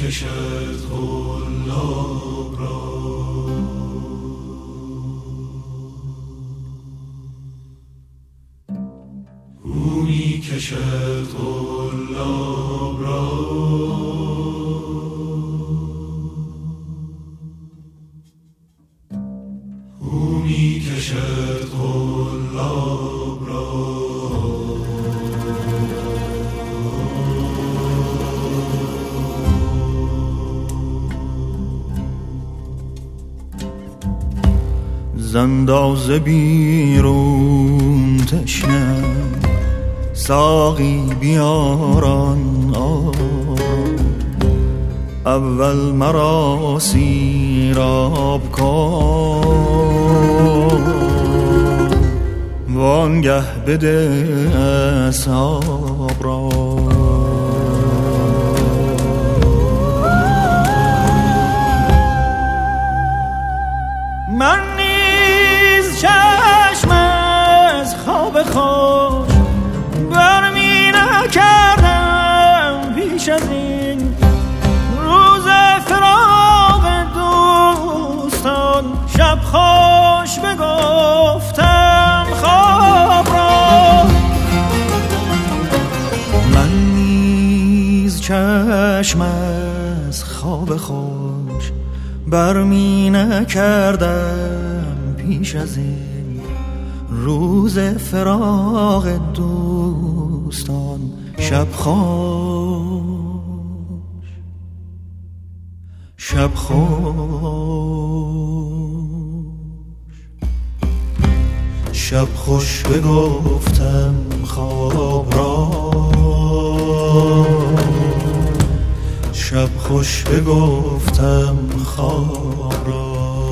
کشد قلاب را او می کشد قلاب را او می کشد قلاب را زنداز بیرون تشنه ساقی بیاران اول مرا سیراب کن وانگه بده اصحاب را من چشم از خواب خوش برمی نکردم پیش از این روز فراق دوستان شب خوش بگفتم خواب را من نیز چشم از خواب خوش برمی نکردم پیش از این روز فراق دوستان شب خوش بگفتم خواب را شب خوش بگفتم خواب را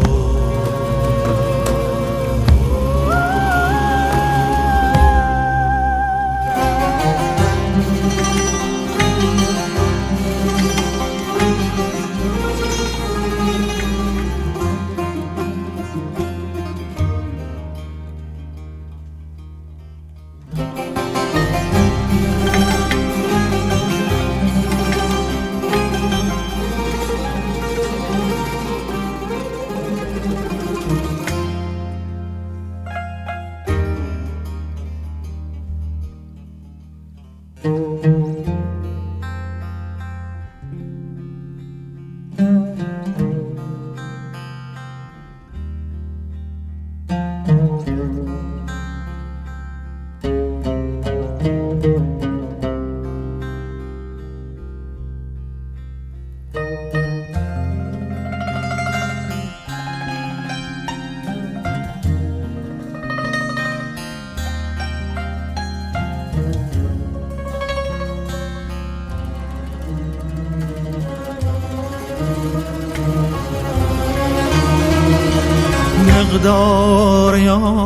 مقدار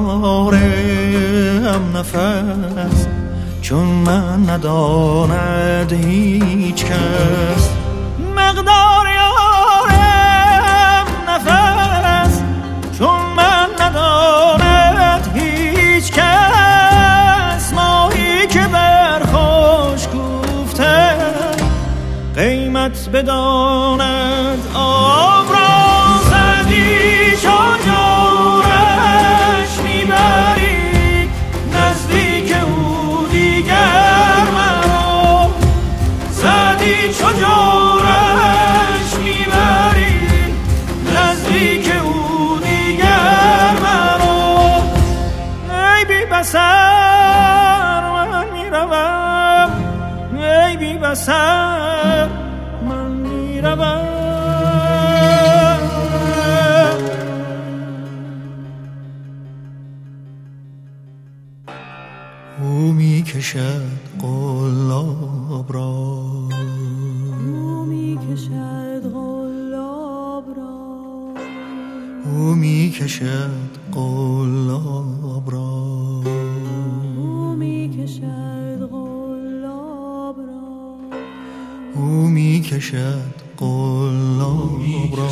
یارم نفس چون من نداند هیچ کس مقدار یارم نفس چون من نداند هیچ کس ماهی که بر خوش گفته قیمت بداند آب را زدی چون جورش میبری نزدیک او دیگر مرا زدی چون جورش میبری نزدیک او دیگر مرا ای بی بصر من میروم ای بی بصر من میروم او میکشد قلاب را او میکشد قلاب را او میکشد قلاب را او میکشد قلاب را او میکشد قلاب را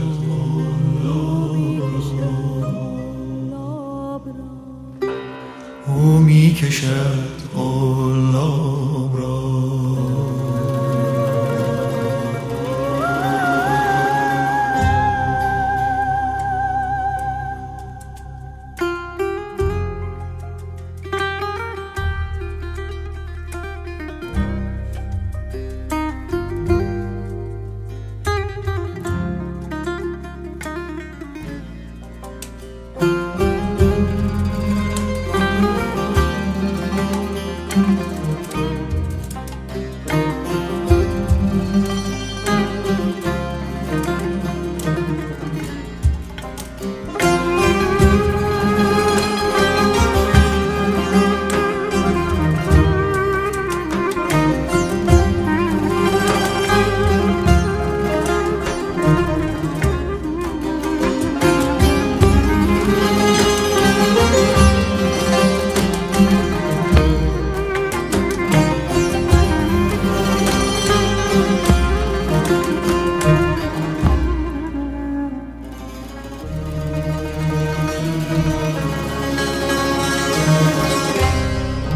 او میکشد قلاب را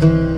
کشد